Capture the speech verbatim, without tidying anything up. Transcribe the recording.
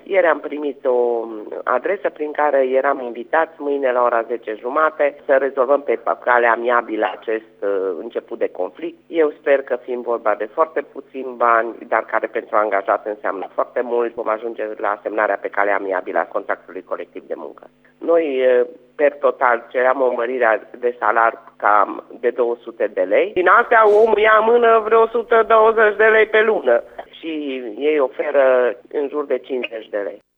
Ieri am primit o adresă prin care eram invitați mâine la ora zece jumate să rezolvăm pe cale amiabilă acest uh, început de conflict. Eu sper că, fiind vorba de foarte puțini bani, dar care pentru angajat înseamnă foarte mult, vom ajunge la semnarea pe cale amiabilă a contractului colectiv de muncă. Noi, uh, per total, ceream o mărire de salar cam de două sute de lei. Din astea, omul ia în mână vreo o sută douăzeci de lei pe lună și ei oferă în jur de cincizeci de lei.